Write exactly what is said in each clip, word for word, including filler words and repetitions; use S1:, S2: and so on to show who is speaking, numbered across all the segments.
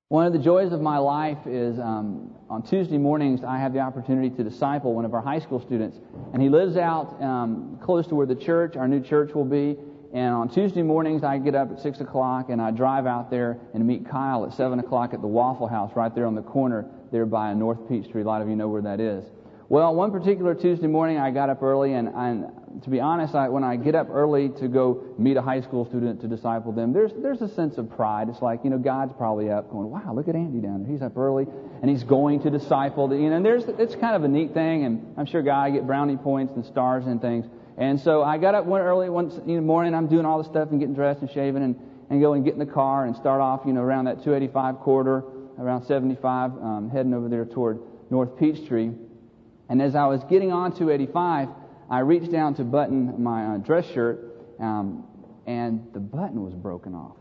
S1: One of the joys of my life is um, on Tuesday mornings I have the opportunity to disciple one of our high school students. And he lives out um, close to where the church, our new church, will be. And on Tuesday mornings I get up at six o'clock and I drive out there and meet Kyle at seven o'clock at the Waffle House right there on the corner there by North Peachtree. A lot of you know where that is. Well, one particular Tuesday morning I got up early, and, and to be honest, I, when I get up early to go meet a high school student to disciple them, there's there's a sense of pride. It's like, you know, God's probably up going, wow, look at Andy down there. He's up early, and he's going to disciple. The, you know, and there's it's kind of a neat thing, and I'm sure God get brownie points and stars and things. And so I got up one early one in the morning. I'm doing all the stuff and getting dressed and shaving and, and go and get in the car and start off, you know, around that two eighty-five corridor, around seventy-five, um, heading over there toward North Peachtree. And as I was getting on two eighty-five, I reached down to button my uh, dress shirt, um, and the button was broken off.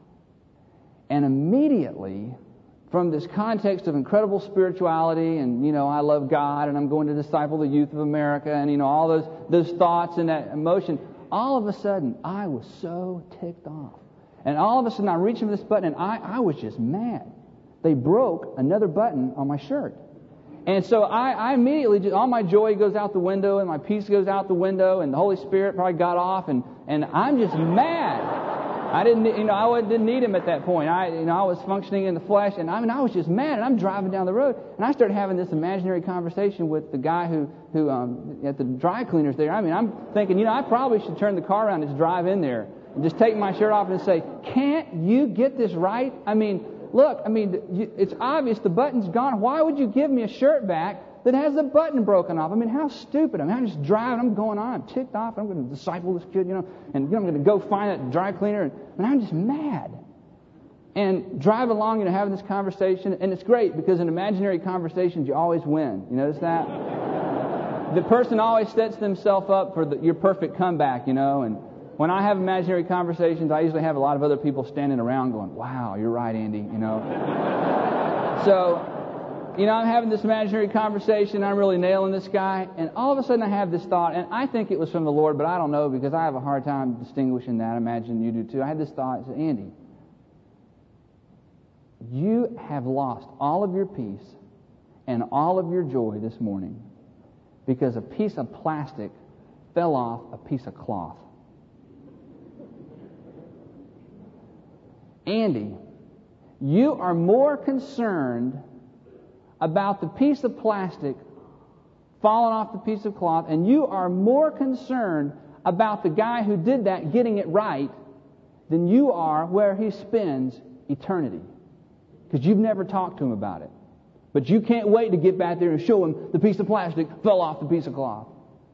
S1: And immediately, from this context of incredible spirituality, and, you know, I love God, and I'm going to disciple the youth of America, and, you know, all those those thoughts and that emotion, all of a sudden, I was so ticked off. And all of a sudden, I'm reaching for this button, and I, I was just mad. They broke another button on my shirt. And so I, I immediately, just, all my joy goes out the window, and my peace goes out the window, and the Holy Spirit probably got off, and, and I'm just mad. I didn't, you know, I didn't need Him at that point. I, you know, I was functioning in the flesh, and I mean, I was just mad. And I'm driving down the road, and I started having this imaginary conversation with the guy who, who um, at the dry cleaners there. I mean, I'm thinking, you know, I probably should turn the car around and just drive in there and just take my shirt off and say, "Can't you get this right? I mean." Look, I mean, it's obvious the button's gone. Why would you give me a shirt back that has the button broken off? I mean, how stupid. I mean, I'm just driving, I'm going on, I'm ticked off, I'm going to disciple this kid, you know, and you know, I'm going to go find that dry cleaner, and, and I'm just mad. And drive along, you know, having this conversation, and it's great because in imaginary conversations, you always win. You notice that? The person always sets themselves up for the, your perfect comeback, you know, and when I have imaginary conversations, I usually have a lot of other people standing around going, wow, you're right, Andy, you know. So, you know, I'm having this imaginary conversation, I'm really nailing this guy, and all of a sudden I have this thought, and I think it was from the Lord, but I don't know because I have a hard time distinguishing that. I imagine you do too. I had this thought, I said, Andy, you have lost all of your peace and all of your joy this morning because a piece of plastic fell off a piece of cloth. Andy, you are more concerned about the piece of plastic falling off the piece of cloth, and you are more concerned about the guy who did that getting it right than you are where he spends eternity. Because you've never talked to him about it. But you can't wait to get back there and show him the piece of plastic fell off the piece of cloth.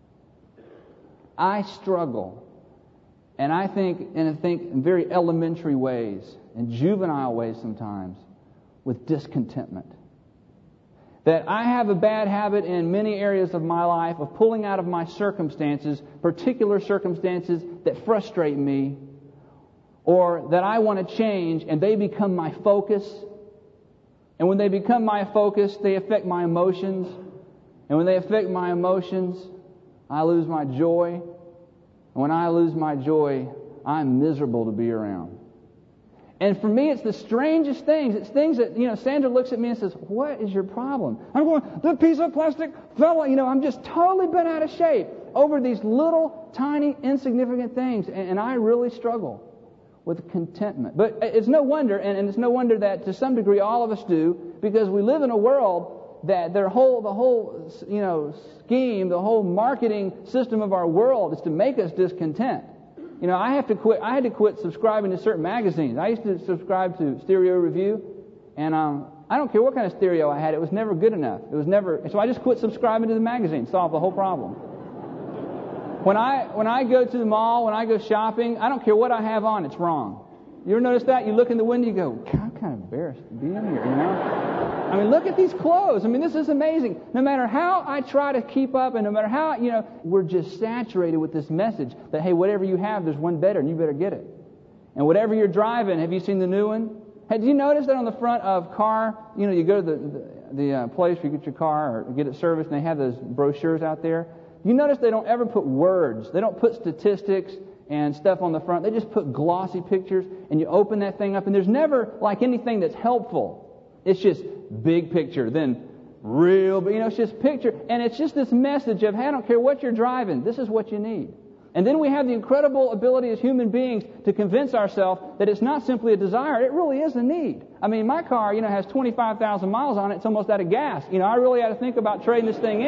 S1: I struggle. And I think, and I think in very elementary ways, in juvenile ways sometimes, with discontentment. That I have a bad habit in many areas of my life of pulling out of my circumstances, particular circumstances that frustrate me, or that I want to change, and they become my focus. And when they become my focus, they affect my emotions. And when they affect my emotions, I lose my joy. And when I lose my joy, I'm miserable to be around. And for me, it's the strangest things. It's things that, you know, Sandra looks at me and says, what is your problem? I'm going, the piece of plastic fell, you know, I'm just totally bent out of shape over these little, tiny, insignificant things. And, and I really struggle with contentment. But it's no wonder, and, and it's no wonder that to some degree all of us do, because we live in a world that their whole, the whole, you know, scheme, the whole marketing system of our world is to make us discontent. You know, I have to quit. I had to quit subscribing to certain magazines. I used to subscribe to Stereo Review, and um, I don't care what kind of stereo I had. It was never good enough. It was never. So I just quit subscribing to the magazine. Solved the whole problem. When I when I go to the mall, when I go shopping, I don't care what I have on. It's wrong. You ever notice that? You look in the window, you go, God, I'm kind of embarrassed to be in here, you know? I mean, look at these clothes. I mean, this is amazing. No matter how I try to keep up, and no matter how, you know, we're just saturated with this message that, hey, whatever you have, there's one better, and you better get it. And whatever you're driving, have you seen the new one? Have you noticed that on the front of car, you know, you go to the, the, the uh, place where you get your car or get it serviced, and they have those brochures out there? You notice they don't ever put words. They don't put statistics and stuff on the front. They just put glossy pictures, and you open that thing up, and there's never like anything that's helpful. It's just big picture, then real, you know, it's just picture. And it's just this message of, hey, I don't care what you're driving, this is what you need. And then we have the incredible ability as human beings to convince ourselves that it's not simply a desire, it really is a need. I mean, my car, you know, has twenty-five thousand miles on it, it's almost out of gas. You know, I really had to think about trading this thing in.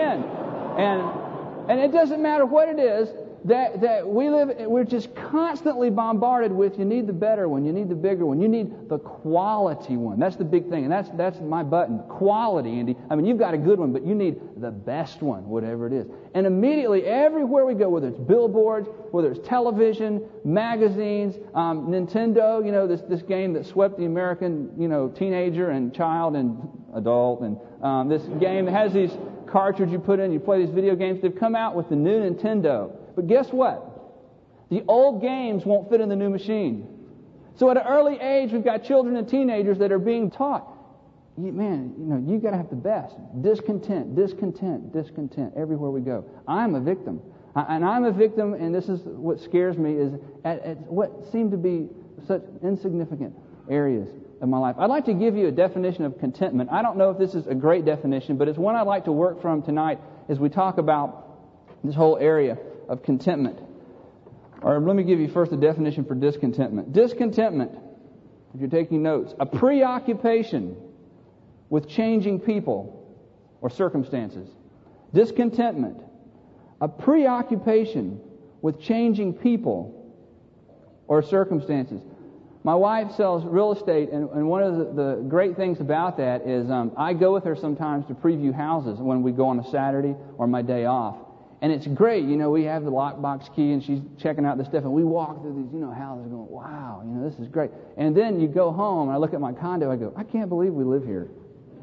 S1: And and it doesn't matter what it is, that that we live, we're just constantly bombarded with, you need the better one, you need the bigger one, you need the quality one. That's the big thing, and that's that's my button, quality, Andy. I mean, you've got a good one, but you need the best one, whatever it is. And immediately, everywhere we go, whether it's billboards, whether it's television, magazines, um, Nintendo, you know, this this game that swept the American, you know, teenager and child and adult, and um, this game that has these cartridges you put in, you play these video games. They've come out with the new Nintendo. But guess what? The old games won't fit in the new machine. So at an early age, we've got children and teenagers that are being taught, you, man, you know, you got to have the best. Discontent, discontent, discontent everywhere we go. I'm a victim. I, and I'm a victim, and this is what scares me, is at, at what seem to be such insignificant areas of my life. I'd like to give you a definition of contentment. I don't know if this is a great definition, but it's one I'd like to work from tonight as we talk about this whole area of contentment. Or let me give you first a definition for discontentment. Discontentment, if you're taking notes, a preoccupation with changing people or circumstances. Discontentment, a preoccupation with changing people or circumstances. My wife sells real estate, and, and one of the, the great things about that is um, I go with her sometimes to preview houses when we go on a Saturday or my day off. And it's great, you know, we have the lockbox key and she's checking out the stuff and we walk through these, you know, houses going, wow, you know, this is great. And then you go home and I look at my condo, I go, I can't believe we live here.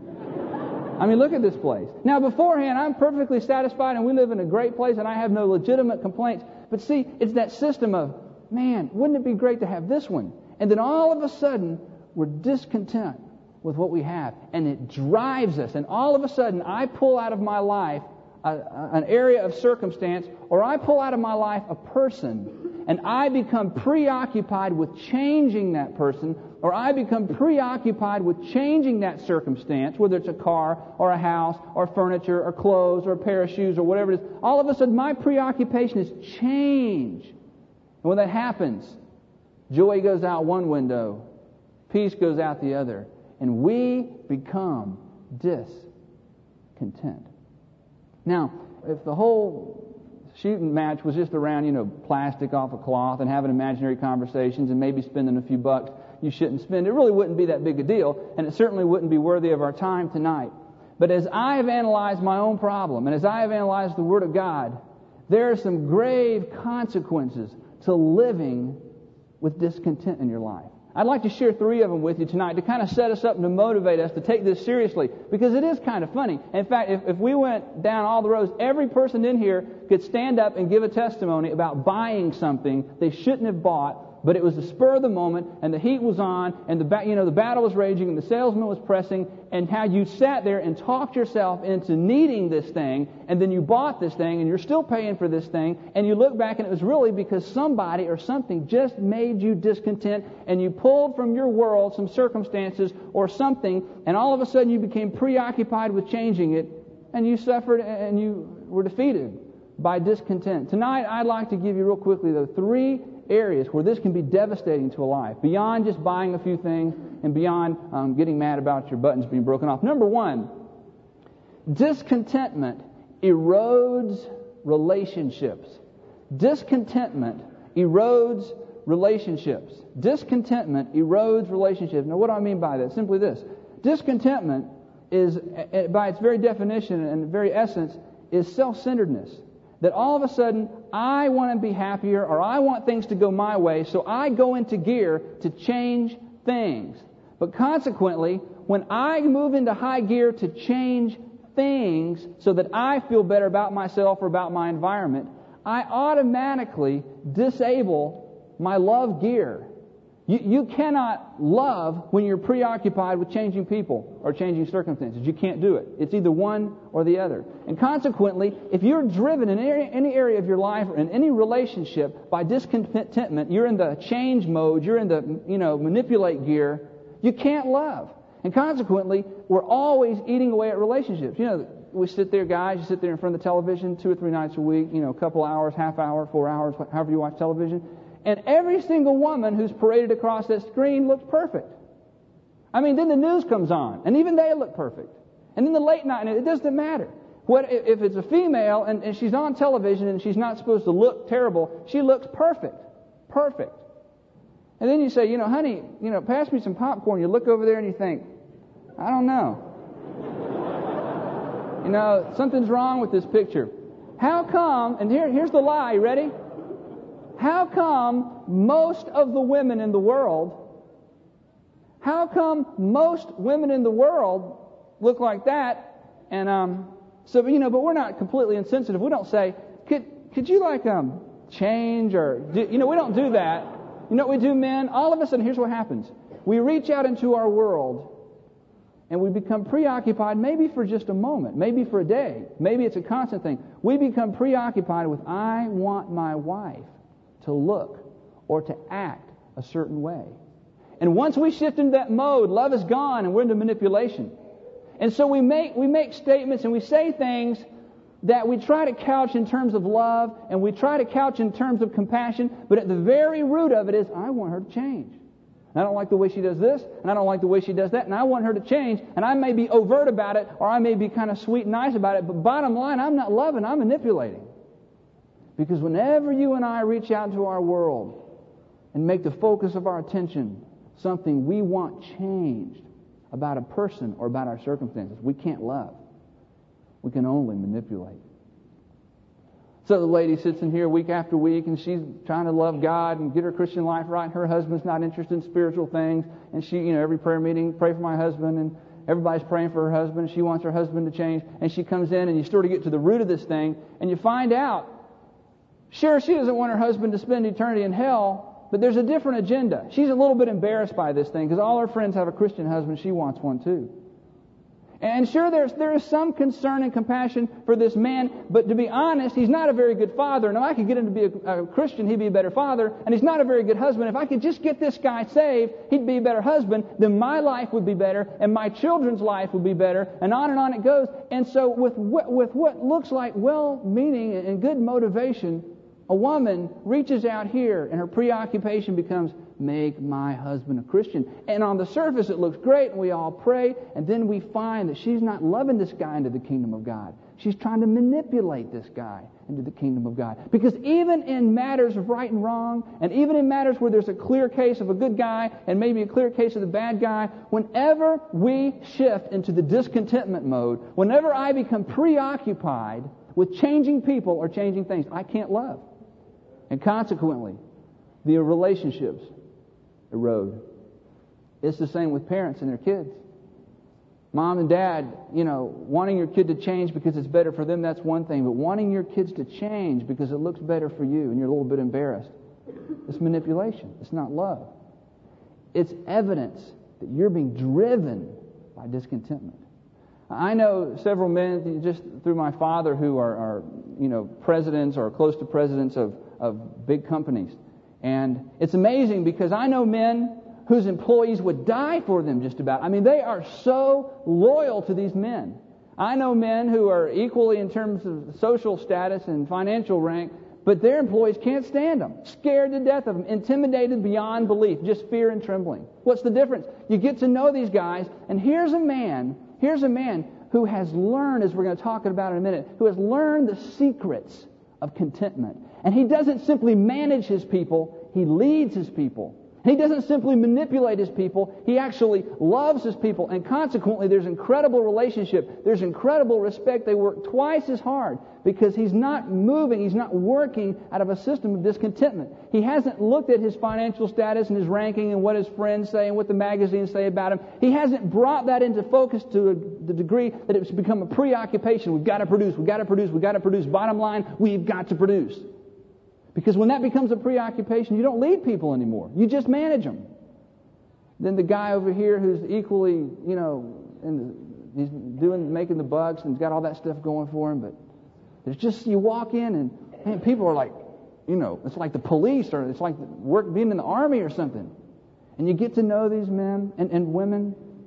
S1: I mean, look at this place. Now, beforehand, I'm perfectly satisfied and we live in a great place and I have no legitimate complaints. But see, it's that system of, man, wouldn't it be great to have this one? And then all of a sudden, we're discontent with what we have. And it drives us. And all of a sudden, I pull out of my life A, an area of circumstance, or I pull out of my life a person, and I become preoccupied with changing that person, or I become preoccupied with changing that circumstance, whether it's a car, or a house, or furniture, or clothes, or a pair of shoes, or whatever it is. All of a sudden, my preoccupation is change. And when that happens, joy goes out one window, peace goes out the other, and we become discontent. Now, if the whole shooting match was just around, you know, plastic off a cloth and having imaginary conversations and maybe spending a few bucks you shouldn't spend, it really wouldn't be that big a deal, and it certainly wouldn't be worthy of our time tonight. But as I have analyzed my own problem, and as I have analyzed the Word of God, there are some grave consequences to living with discontent in your life. I'd like to share three of them with you tonight to kind of set us up and to motivate us to take this seriously, because it is kind of funny. In fact, if, if we went down all the roads, every person in here could stand up and give a testimony about buying something they shouldn't have bought, but it was the spur of the moment, and the heat was on, and the ba- you know the battle was raging, and the salesman was pressing, and how you sat there and talked yourself into needing this thing, and then you bought this thing, and you're still paying for this thing, and you look back, and it was really because somebody or something just made you discontent, and you pulled from your world some circumstances or something, and all of a sudden you became preoccupied with changing it, and you suffered and you were defeated by discontent. Tonight, I'd like to give you real quickly, though, three areas where this can be devastating to a life, beyond just buying a few things and beyond um, getting mad about your buttons being broken off. Number one, discontentment erodes relationships. Discontentment erodes relationships. Discontentment erodes relationships. Now, what do I mean by that? Simply this. Discontentment is, by its very definition and very essence, is self-centeredness. That all of a sudden, I want to be happier, or I want things to go my way, so I go into gear to change things. But consequently, when I move into high gear to change things so that I feel better about myself or about my environment, I automatically disable my love gear. You, you cannot love when you're preoccupied with changing people or changing circumstances. You can't do it. It's either one or the other. And consequently, if you're driven in any area of your life or in any relationship by discontentment, you're in the change mode, you're in the, you know, manipulate gear, you can't love. And consequently, we're always eating away at relationships. You know, we sit there, guys, you sit there in front of the television two or three nights a week, you know, a couple hours, half hour, four hours, however you watch television. And every single woman who's paraded across that screen looks perfect. I mean, then the news comes on, and even they look perfect. And then the late night, and it doesn't matter. What if it's a female and, and she's on television and she's not supposed to look terrible? She looks perfect. Perfect. And then you say, you know, honey, you know, pass me some popcorn. You look over there and you think, I don't know. You know, something's wrong with this picture. How come, and here, here's the lie, you ready? How come most of the women in the world, how come most women in the world look like that? And, um, so, you know, but we're not completely insensitive. We don't say, could, could you like, um, change or, do, you know, we don't do that. You know what we do, men? All of a sudden, here's what happens. We reach out into our world and we become preoccupied, maybe for just a moment, maybe for a day, maybe it's a constant thing. We become preoccupied with, I want my wife to look or to act a certain way. And once we shift into that mode, love is gone and we're into manipulation. And so we make we make statements and we say things that we try to couch in terms of love and we try to couch in terms of compassion, but at the very root of it is, I want her to change. And I don't like the way she does this, and I don't like the way she does that, and I want her to change, and I may be overt about it, or I may be kind of sweet and nice about it, but bottom line, I'm not loving, I'm manipulating. Because whenever you and I reach out into our world and make the focus of our attention something we want changed about a person or about our circumstances, we can't love. We can only manipulate. So the lady sits in here week after week and she's trying to love God and get her Christian life right. And her husband's not interested in spiritual things. And she, you know, every prayer meeting, pray for my husband. And everybody's praying for her husband. She wants her husband to change. And she comes in and you sort of get to the root of this thing. And you find out, sure, she doesn't want her husband to spend eternity in hell, but there's a different agenda. She's a little bit embarrassed by this thing because all her friends have a Christian husband. She wants one too. And sure, there's, there is some concern and compassion for this man, but to be honest, he's not a very good father. And if I could get him to be a, a Christian, he'd be a better father. And he's not a very good husband. If I could just get this guy saved, he'd be a better husband. Then my life would be better, and my children's life would be better, and on and on it goes. And so with what, with what looks like well-meaning and good motivation, a woman reaches out here, and her preoccupation becomes, make my husband a Christian. And on the surface, it looks great, and we all pray, and then we find that she's not loving this guy into the kingdom of God. She's trying to manipulate this guy into the kingdom of God. Because even in matters of right and wrong, and even in matters where there's a clear case of a good guy, and maybe a clear case of the bad guy, whenever we shift into the discontentment mode, whenever I become preoccupied with changing people or changing things, I can't love. And consequently, the relationships erode. It's the same with parents and their kids. Mom and dad, you know, wanting your kid to change because it's better for them, that's one thing. But wanting your kids to change because it looks better for you and you're a little bit embarrassed, it's manipulation. It's not love. It's evidence that you're being driven by discontentment. I know several men, just through my father, who are, are you know, presidents or close to presidents of, of big companies. And it's amazing because I know men whose employees would die for them just about. I mean, they are so loyal to these men. I know men who are equally in terms of social status and financial rank, but their employees can't stand them, scared to death of them, intimidated beyond belief, just fear and trembling. What's the difference? You get to know these guys, and here's a man, here's a man who has learned, as we're going to talk about in a minute, who has learned the secrets of contentment. And he doesn't simply manage his people, he leads his people. He doesn't simply manipulate his people, he actually loves his people. And consequently, there's incredible relationship, there's incredible respect. They work twice as hard because he's not moving, he's not working out of a system of discontentment. He hasn't looked at his financial status and his ranking and what his friends say and what the magazines say about him. He hasn't brought that into focus to a, the degree that it's become a preoccupation. We've got to produce, we've got to produce, we've got to produce. Bottom line, we've got to produce. Because when that becomes a preoccupation, you don't lead people anymore. You just manage them. Then the guy over here who's equally, you know, in the, he's doing, making the bucks and he's got all that stuff going for him, but there's just, you walk in and man, people are like, you know, it's like the police or it's like work being in the army or something. And you get to know these men and, and women,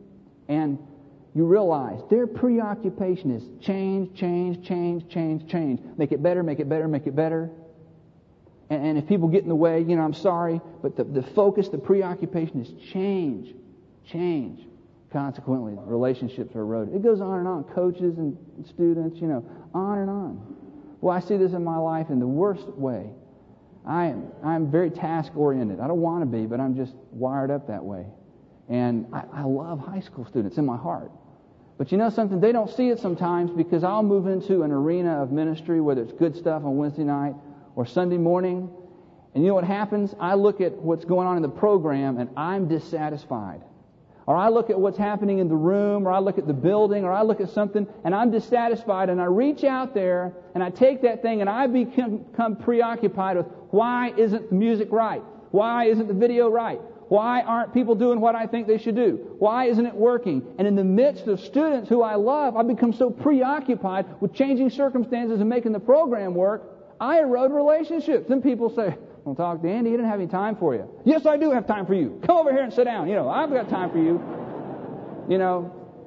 S1: And you realize their preoccupation is change, change, change, change, change. Make it better, make it better, make it better. And, and if people get in the way, you know, I'm sorry, but the, the focus, the preoccupation is change, change. Consequently, relationships are eroded. It goes on and on. Coaches and students, you know, on and on. Well, I see this in my life in the worst way. I am I'm very task-oriented. I don't want to be, but I'm just wired up that way. And I, I love high school students in my heart. But you know something? They don't see it sometimes because I'll move into an arena of ministry, whether it's good stuff on Wednesday night or Sunday morning. And you know what happens? I look at what's going on in the program and I'm dissatisfied. Or I look at what's happening in the room, or I look at the building, or I look at something, and I'm dissatisfied, and I reach out there, and I take that thing, and I become, become preoccupied with why isn't the music right? Why isn't the video right? Why aren't people doing what I think they should do? Why isn't it working? And in the midst of students who I love, I become so preoccupied with changing circumstances and making the program work, I erode relationships. Then people say, "Don't talk to Andy. He didn't have any time for you." Yes, I do have time for you. Come over here and sit down. You know, I've got time for you. You know,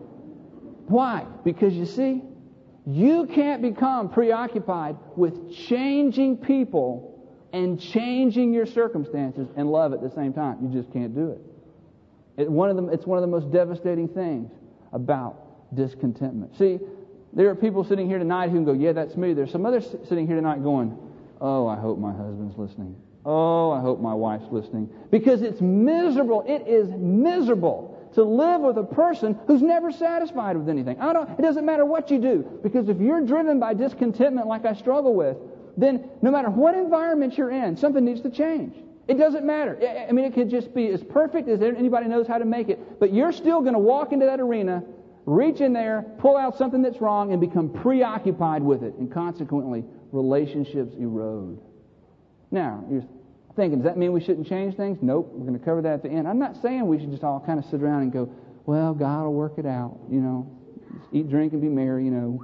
S1: why? Because you see, you can't become preoccupied with changing people and changing your circumstances and love at the same time. You just can't do it. It one of the, it's one of the most devastating things about discontentment. See, there are people sitting here tonight who can go, "Yeah, that's me." There's some others sitting here tonight going, "Oh, I hope my husband's listening. Oh, I hope my wife's listening." Because it's miserable. It is miserable to live with a person who's never satisfied with anything. I don't. It doesn't matter what you do. Because if you're driven by discontentment like I struggle with, then no matter what environment you're in, something needs to change. It doesn't matter. I mean, it could just be as perfect as anybody knows how to make it. But you're still going to walk into that arena, reach in there, pull out something that's wrong, and become preoccupied with it. And consequently, relationships erode. Now, you're thinking, does that mean we shouldn't change things? Nope, we're going to cover that at the end. I'm not saying we should just all kind of sit around and go, "Well, God will work it out, you know, just eat, drink, and be merry, you know."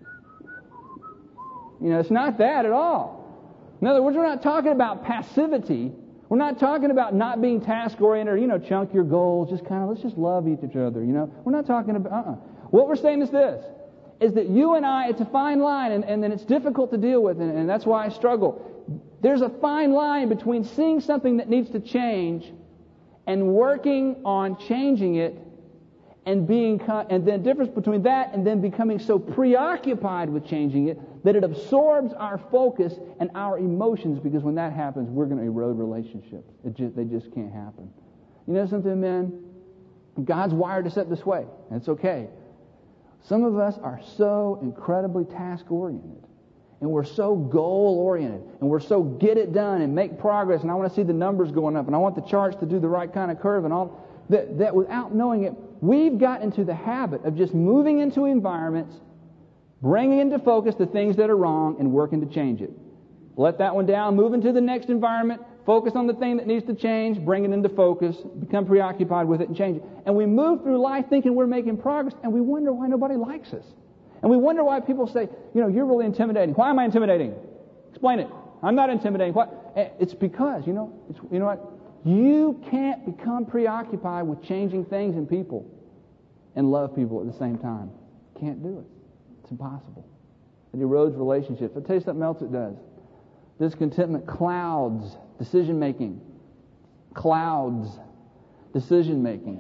S1: You know, it's not that at all. In other words, we're not talking about passivity. We're not talking about not being task-oriented or, you know, chunk your goals, just kind of, let's just love each other, you know. We're not talking about, uh-uh. What we're saying is this, is that you and I, it's a fine line, and, and then it's difficult to deal with, and, and that's why I struggle. There's a fine line between seeing something that needs to change and working on changing it, and being, and then difference between that and then becoming so preoccupied with changing it that it absorbs our focus and our emotions, because when that happens, we're going to erode relationships. It just, they just can't happen. You know something, men? God's wired us up this way, and it's okay. Some of us are so incredibly task-oriented, and we're so goal-oriented, and we're so get it done and make progress, and I want to see the numbers going up, and I want the charts to do the right kind of curve, and all that, that without knowing it, we've got into the habit of just moving into environments, bringing into focus the things that are wrong, and working to change it. Let that one down, move into the next environment, focus on the thing that needs to change, bring it into focus, become preoccupied with it, and change it. And we move through life thinking we're making progress, and we wonder why nobody likes us. And we wonder why people say, you know, you're really intimidating. Why am I intimidating? Explain it. I'm not intimidating. What? It's because, you know, it's, you know what? You can't become preoccupied with changing things and people and love people at the same time. Can't do it. It's impossible. It erodes relationships. I'll tell you something else it does. Discontentment clouds decision-making. Clouds decision-making.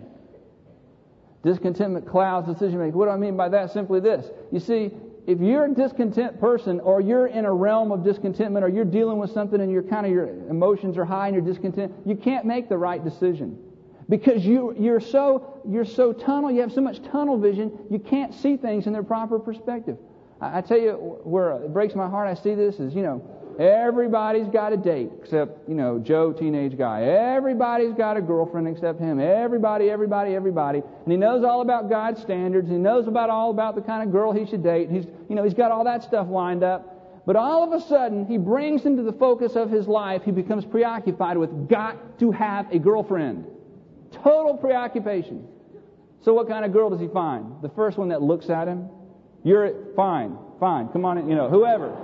S1: Discontentment clouds decision-making. What do I mean by that? Simply this. You see, if you're a discontent person, or you're in a realm of discontentment, or you're dealing with something and you're kind of, your emotions are high and you're discontent, you can't make the right decision. Because you, you're so you're so tunnel, you have so much tunnel vision, you can't see things in their proper perspective. I, I tell you where it breaks my heart, I see this is, you know, everybody's got a date except, you know, Joe, teenage guy. Everybody's got a girlfriend except him. Everybody, everybody, everybody. And he knows all about God's standards. He knows about all about the kind of girl he should date. He's, you know, he's got all that stuff lined up. But all of a sudden, he brings into the focus of his life, he becomes preoccupied with got to have a girlfriend. Total preoccupation. So what kind of girl does he find? The first one that looks at him? You're fine, fine, come on in, you know, whoever.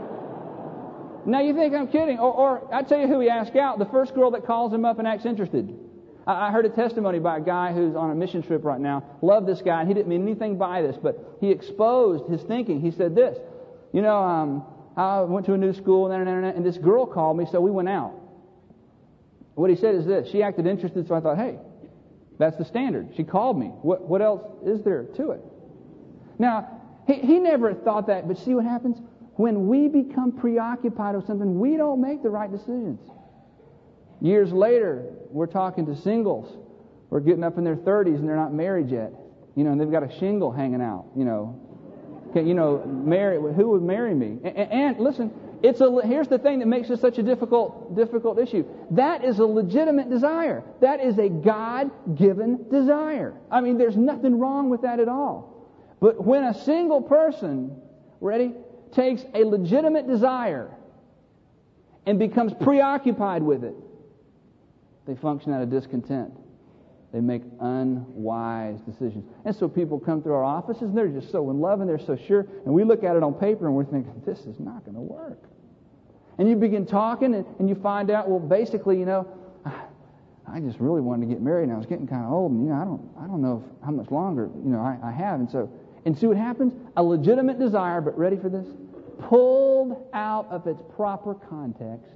S1: Now you think I'm kidding. Or, or I tell you who he asks out, the first girl that calls him up and acts interested. I heard a testimony by a guy who's on a mission trip right now. Love this guy. He didn't mean anything by this, but he exposed his thinking. He said this, you know, um, I went to a new school, and, and, and this girl called me, so we went out. What he said is this, she acted interested, so I thought, hey, that's the standard. She called me. What, what else is there to it? Now, he, he never thought that, but see what happens? When we become preoccupied with something, we don't make the right decisions. Years later, we're talking to singles. We're getting up in their thirties and they're not married yet. You know, and they've got a shingle hanging out, you know. Okay, you know, marry, who would marry me? And, and listen, it's a, here's the thing that makes this such a difficult, difficult issue. That is a legitimate desire. That is a God-given desire. I mean, there's nothing wrong with that at all. But when a single person, ready, takes a legitimate desire and becomes preoccupied with it, they function out of discontent. They make unwise decisions. And so people come through our offices and they're just so in love and they're so sure. And we look at it on paper and we're thinking, this is not going to work. And you begin talking and, and you find out, well, basically, you know, I just really wanted to get married and I was getting kind of old and, you know, I don't I don't know if, how much longer, you know, I, I have. And so, and see what happens? A legitimate desire, but ready for this? Pulled out of its proper context,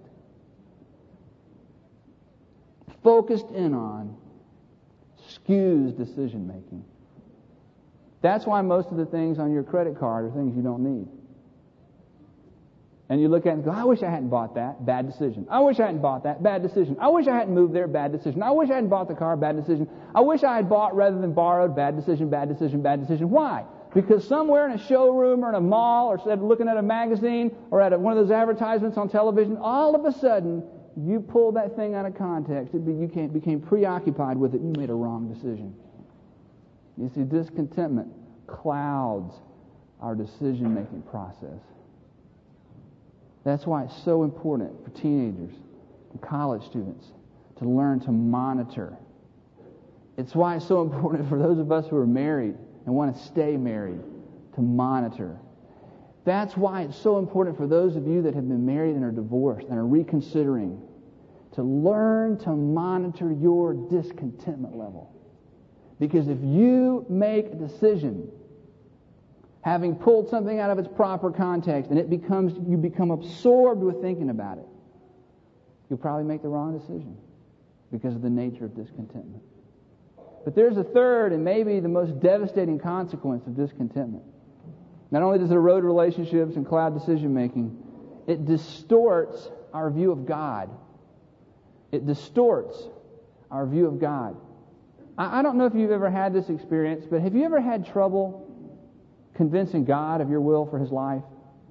S1: focused in on, skews decision making. That's why most of the things on your credit card are things you don't need. And you look at it and go, I wish I hadn't bought that. Bad decision. I wish I hadn't bought that. Bad decision. I wish I hadn't moved there. Bad decision. I wish I hadn't bought the car. Bad decision. I wish I had bought rather than borrowed. Bad decision. Bad decision. Bad decision. Why? Because somewhere in a showroom or in a mall or instead of looking at a magazine or at a, one of those advertisements on television, all of a sudden you pulled that thing out of context. It be, you became, became preoccupied with it and you made a wrong decision. You see, discontentment clouds our decision-making process. That's why it's so important for teenagers and college students to learn to monitor. It's why it's so important for those of us who are married and want to stay married to monitor. That's why it's so important for those of you that have been married and are divorced and are reconsidering to learn to monitor your discontentment level. Because if you make a decision having pulled something out of its proper context and it becomes you become absorbed with thinking about it, you'll probably make the wrong decision because of the nature of discontentment. But there's a third and maybe the most devastating consequence of discontentment. Not only does it erode relationships and cloud decision-making, it distorts our view of God. It distorts our view of God. I, I don't know if you've ever had this experience, but have you ever had trouble convincing God of your will for His life?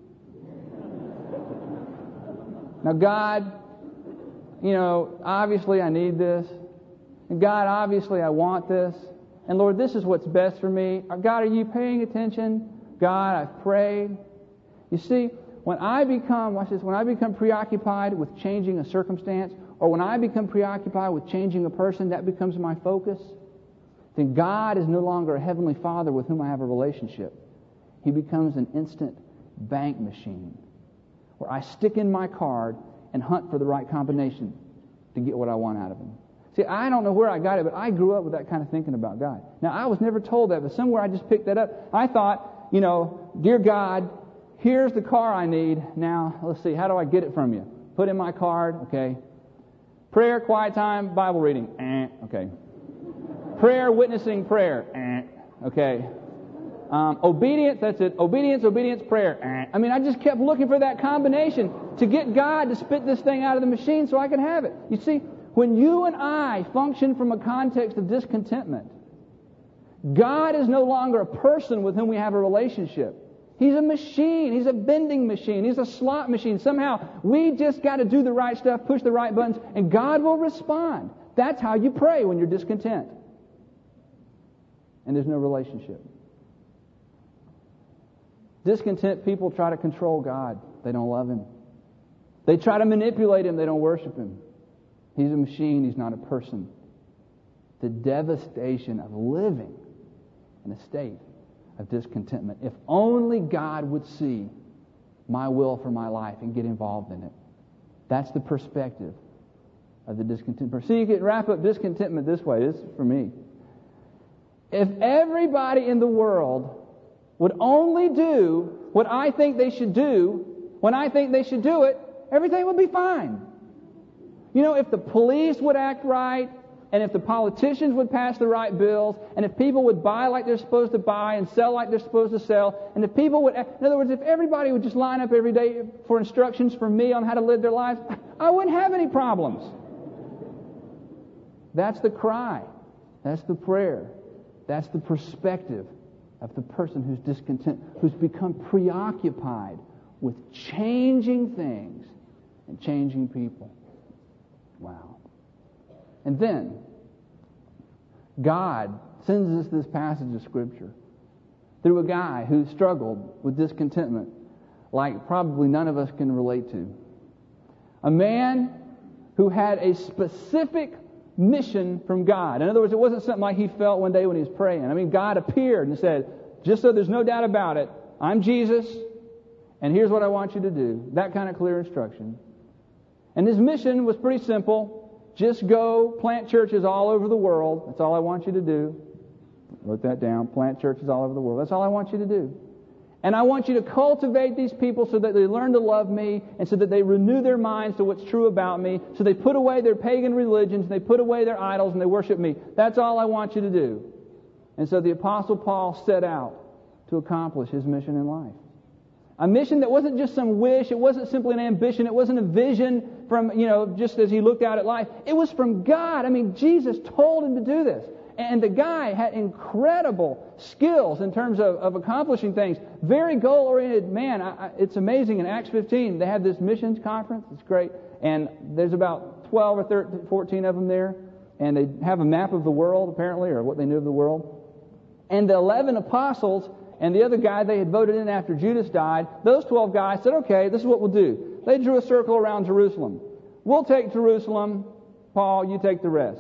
S1: Now, God, you know, obviously I need this. And God, obviously I want this. And Lord, this is what's best for me. God, are you paying attention? God, I've prayed. You see, when I become, watch this, when I become preoccupied with changing a circumstance, or when I become preoccupied with changing a person, that becomes my focus, then God is no longer a heavenly Father with whom I have a relationship. He becomes an instant bank machine where I stick in my card and hunt for the right combination to get what I want out of Him. See, I don't know where I got it, but I grew up with that kind of thinking about God. Now, I was never told that, but somewhere I just picked that up. I thought, you know, dear God, here's the car I need. Now, let's see, how do I get it from you? Put in my card, okay. Prayer, quiet time, Bible reading, eh, okay. Prayer, witnessing, prayer, eh, okay. Um, obedience, that's it. Obedience, obedience, prayer. Eh. I mean, I just kept looking for that combination to get God to spit this thing out of the machine so I could have it. You see, when you and I function from a context of discontentment, God is no longer a person with whom we have a relationship. He's a machine. He's a vending machine. He's a slot machine. Somehow, we just got to do the right stuff, push the right buttons, and God will respond. That's how you pray when you're discontent. And there's no relationship. Discontent people try to control God. They don't love Him. They try to manipulate Him. They don't worship Him. He's a machine. He's not a person. The devastation of living in a state of discontentment. If only God would see my will for my life and get involved in it. That's the perspective of the discontent person. See, you can wrap up discontentment this way. This is for me. If everybody in the world would only do what I think they should do when I think they should do it, everything would be fine. You know, if the police would act right, and if the politicians would pass the right bills, and if people would buy like they're supposed to buy and sell like they're supposed to sell, and if people would, in other words, if everybody would just line up every day for instructions from me on how to live their lives, I wouldn't have any problems. That's the cry. That's the prayer. That's the perspective of the person who's discontent, who's become preoccupied with changing things and changing people. Wow. And then, God sends us this passage of Scripture through a guy who struggled with discontentment like probably none of us can relate to. A man who had a specific mission from God. In other words, it wasn't something like he felt one day when he was praying. I mean, God appeared and said, just so there's no doubt about it, I'm Jesus, and here's what I want you to do. That kind of clear instruction. And his mission was pretty simple. Just go plant churches all over the world. That's all I want you to do. Wrote that down. Plant churches all over the world. That's all I want you to do. And I want you to cultivate these people so that they learn to love me and so that they renew their minds to what's true about me. So they put away their pagan religions, they put away their idols, and they worship me. That's all I want you to do. And so the Apostle Paul set out to accomplish his mission in life. A mission that wasn't just some wish, it wasn't simply an ambition, it wasn't a vision from, you know, just as he looked out at life. It was from God. I mean, Jesus told him to do this. And the guy had incredible skills in terms of, of accomplishing things. Very goal-oriented man. I, I, it's amazing. In Acts fifteen, they have this missions conference. It's great. And there's about twelve or thirteen, fourteen of them there. And they have a map of the world, apparently, or what they knew of the world. And the eleven apostles and the other guy they had voted in after Judas died, those twelve guys said, okay, this is what we'll do. They drew a circle around Jerusalem. We'll take Jerusalem. Paul, you take the rest.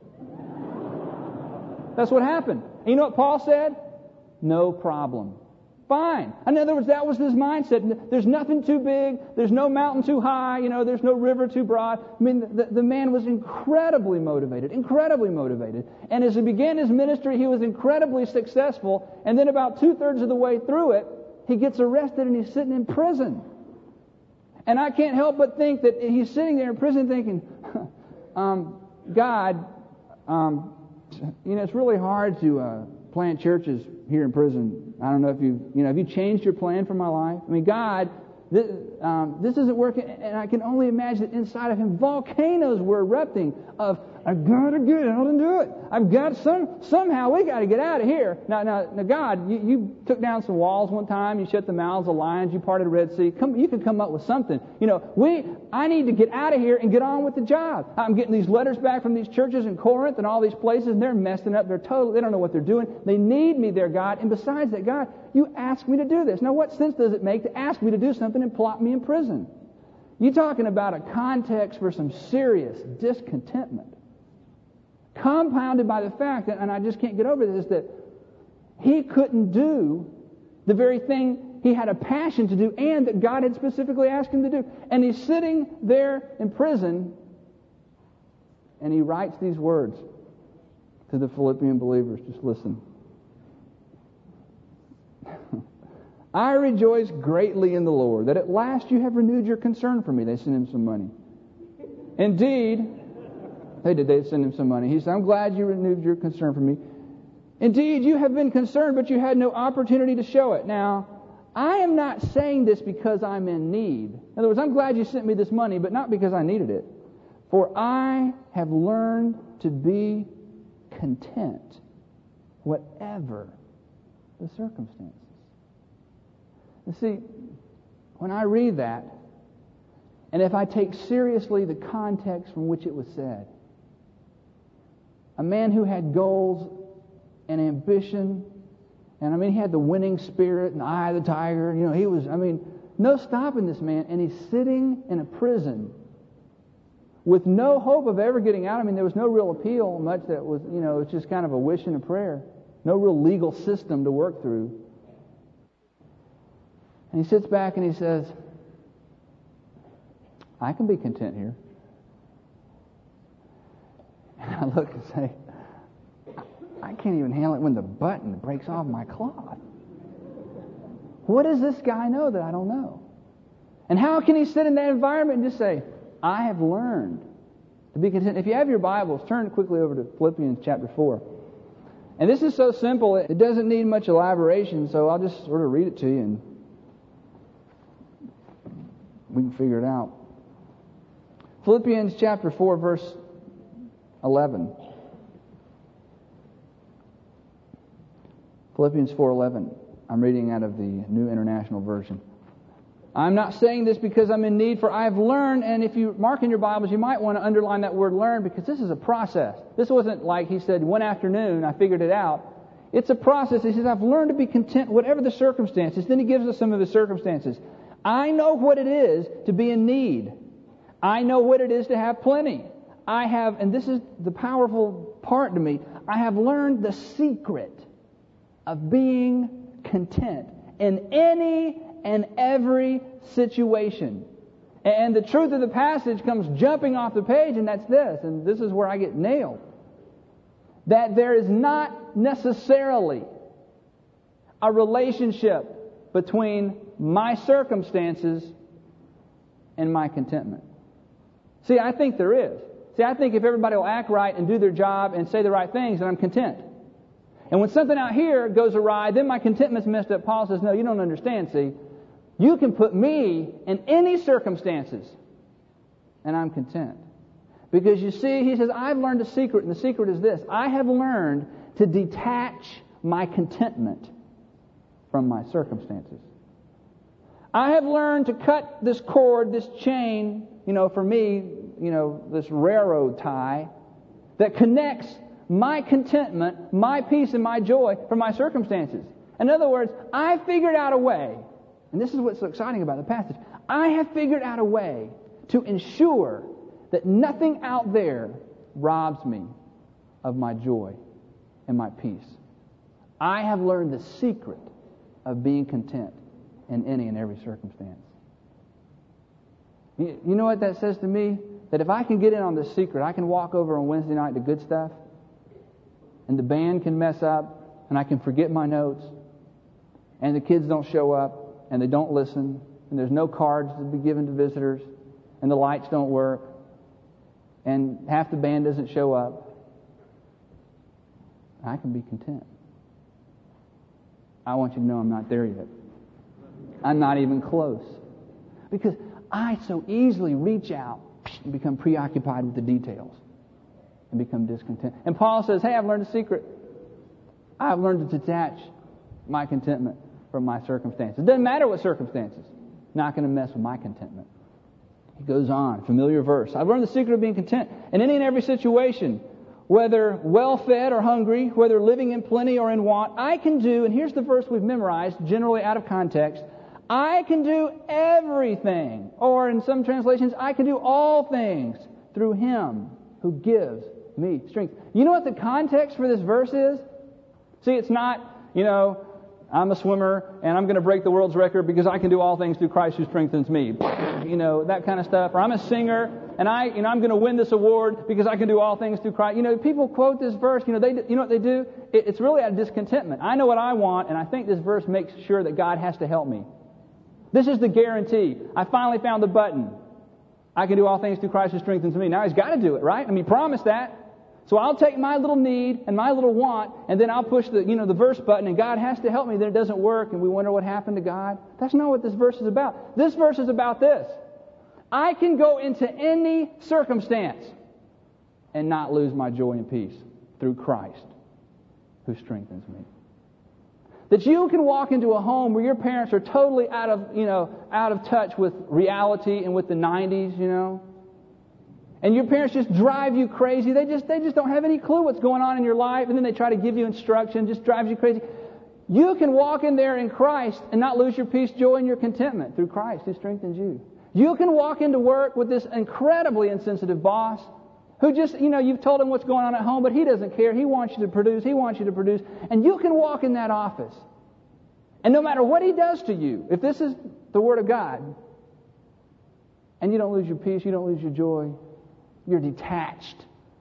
S1: That's what happened. And you know what Paul said? No problem. Fine. In other words, that was his mindset. There's nothing too big. There's no mountain too high. You know, there's no river too broad. I mean, the, the man was incredibly motivated, incredibly motivated. And as he began his ministry, he was incredibly successful. And then about two-thirds of the way through it, he gets arrested and he's sitting in prison. And I can't help but think that he's sitting there in prison thinking, um, God, um, you know, it's really hard to uh, plant churches here in prison. I don't know if you, you know, have you changed your plan for my life? I mean, God, this, um, this isn't working, and I can only imagine that inside of him, volcanoes were erupting of, I've got to get out and do it. I've got some, somehow we got to get out of here. Now, now, now God, you, you took down some walls one time. You shut the mouths of lions. You parted the Red Sea. Come, you could come up with something. You know, we, I need to get out of here and get on with the job. I'm getting these letters back from these churches in Corinth and all these places, and they're messing up. They're totally, they don't know what they're doing. They need me there, God. And besides that, God, you asked me to do this. Now, what sense does it make to ask me to do something and plot me in prison? You're talking about a context for some serious discontentment. Compounded by the fact that, and I just can't get over this, that he couldn't do the very thing he had a passion to do and that God had specifically asked him to do. And he's sitting there in prison and he writes these words to the Philippian believers. Just listen. I rejoice greatly in the Lord that at last you have renewed your concern for me. They sent him some money. Indeed, they did. They sent him some money. He said, I'm glad you renewed your concern for me. Indeed, you have been concerned, but you had no opportunity to show it. Now, I am not saying this because I'm in need. In other words, I'm glad you sent me this money, but not because I needed it. For I have learned to be content, whatever the circumstances. You see, when I read that, and if I take seriously the context from which it was said, a man who had goals and ambition, and I mean, he had the winning spirit and the eye of the tiger. You know, he was, I mean, no stopping this man. And he's sitting in a prison with no hope of ever getting out. I mean, there was no real appeal much that was, you know, it's just kind of a wish and a prayer. No real legal system to work through. And he sits back and he says, I can be content here. And I look and say, I can't even handle it when the button breaks off my cloth. What does this guy know that I don't know? And how can he sit in that environment and just say, I have learned to be content? If you have your Bibles, turn quickly over to Philippians chapter four. And this is so simple, it doesn't need much elaboration, so I'll just sort of read it to you and we can figure it out. Philippians chapter four, verse eleven. Philippians four eleven. I'm reading out of the New International Version. I'm not saying this because I'm in need, for I have learned, and if you mark in your Bibles, you might want to underline that word learn, because this is a process. This wasn't like he said, one afternoon, I figured it out. It's a process. He says, I've learned to be content, whatever the circumstances. Then he gives us some of his circumstances. I know what it is to be in need. I know what it is to have plenty. I have, and this is the powerful part to me, I have learned the secret of being content in any and every situation. And the truth of the passage comes jumping off the page, and that's this, and this is where I get nailed. That there is not necessarily a relationship between my circumstances and my contentment. See, I think there is. See, I think if everybody will act right and do their job and say the right things, then I'm content. And when something out here goes awry, then my contentment's messed up. Paul says, no, you don't understand, see. You can put me in any circumstances, and I'm content. Because you see, he says, I've learned a secret, and the secret is this. I have learned to detach my contentment from my circumstances. I have learned to cut this cord, this chain, you know, for me, you know, this railroad tie that connects my contentment, my peace, and my joy from my circumstances. In other words, I figured out a way, and this is what's so exciting about the passage, I have figured out a way to ensure that nothing out there robs me of my joy and my peace. I have learned the secret of being content in any and every circumstance. You, you know what that says to me? That if I can get in on this secret, I can walk over on Wednesday night to good stuff, and the band can mess up, and I can forget my notes, and the kids don't show up, and they don't listen, and there's no cards to be given to visitors, and the lights don't work, and half the band doesn't show up. I can be content. I want you to know I'm not there yet. I'm not even close. Because I so easily reach out and become preoccupied with the details and become discontent. And Paul says, hey, I've learned a secret. I've learned to detach my contentment from my circumstances. It doesn't matter what circumstances. Not going to mess with my contentment. He goes on, familiar verse. I've learned the secret of being content in any and every situation, whether well-fed or hungry, whether living in plenty or in want. I can do, and here's the verse we've memorized, generally out of context, I can do everything, or in some translations, I can do all things through Him who gives me strength. You know what the context for this verse is? See, it's not, you know, I'm a swimmer and I'm going to break the world's record because I can do all things through Christ who strengthens me. You know, that kind of stuff. Or I'm a singer and I, you know, I'm going to win this award because I can do all things through Christ. You know, people quote this verse. You know, they, you know what they do? It, it's really out of discontentment. I know what I want, and I think this verse makes sure that God has to help me. This is the guarantee. I finally found the button. I can do all things through Christ who strengthens me. Now He's got to do it, right? I mean, He promised that. So I'll take my little need and my little want, and then I'll push the, you know, the verse button, and God has to help me. Then it doesn't work, and we wonder what happened to God. That's not what this verse is about. This verse is about this. I can go into any circumstance and not lose my joy and peace through Christ who strengthens me. That you can walk into a home where your parents are totally out of, you know, out of touch with reality and with the nineties, you know. And your parents just drive you crazy. They just they just don't have any clue what's going on in your life, and then they try to give you instruction, just drives you crazy. You can walk in there in Christ and not lose your peace, joy, and your contentment through Christ who strengthens you. You can walk into work with this incredibly insensitive boss who just, you know, you've told him what's going on at home, but he doesn't care. He wants you to produce. He wants you to produce. And you can walk in that office. And no matter what he does to you, if this is the Word of God, and you don't lose your peace, you don't lose your joy, you're detached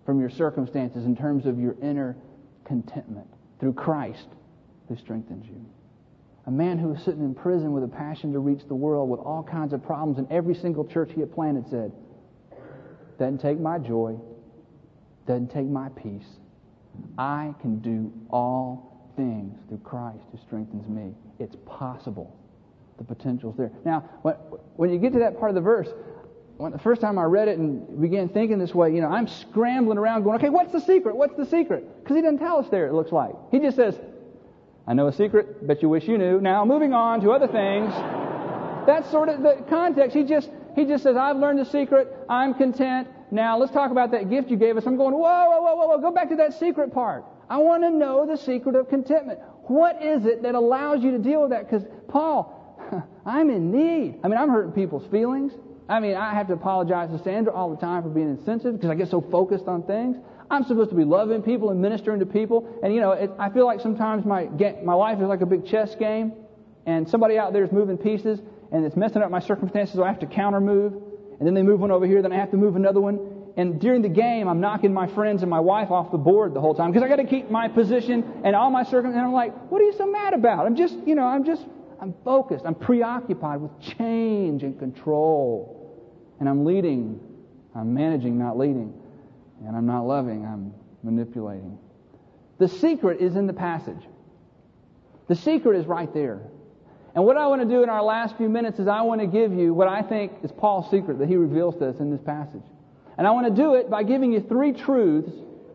S1: from your circumstances in terms of your inner contentment through Christ who strengthens you. A man who was sitting in prison with a passion to reach the world with all kinds of problems, and every single church he had planted said, doesn't take my joy, doesn't take my peace. I can do all things through Christ who strengthens me. It's possible. The potential's there. Now, when you get to that part of the verse, when the first time I read it and began thinking this way, you know, I'm scrambling around going, okay, what's the secret? What's the secret? Because he doesn't tell us there, it looks like. He just says, I know a secret, bet you wish you knew. Now, moving on to other things. That's sort of the context. He just he just says, I've learned the secret. I'm content. Now, let's talk about that gift you gave us. I'm going, whoa, whoa, whoa, whoa, whoa. Go back to that secret part. I want to know the secret of contentment. What is it that allows you to deal with that? Because, Paul, I'm in need. I mean, I'm hurting people's feelings. I mean, I have to apologize to Sandra all the time for being insensitive because I get so focused on things. I'm supposed to be loving people and ministering to people. And, you know, it, I feel like sometimes my my life is like a big chess game, and somebody out there is moving pieces, and it's messing up my circumstances, so I have to counter move. And then they move one over here, then I have to move another one. And during the game, I'm knocking my friends and my wife off the board the whole time because I got to keep my position and all my circumstances. And I'm like, what are you so mad about? I'm just, you know, I'm just, I'm focused. I'm preoccupied with change and control. And I'm leading. I'm managing, not leading. And I'm not loving, I'm manipulating. The secret is in the passage. The secret is right there. And what I want to do in our last few minutes is I want to give you what I think is Paul's secret that he reveals to us in this passage. And I want to do it by giving you three truths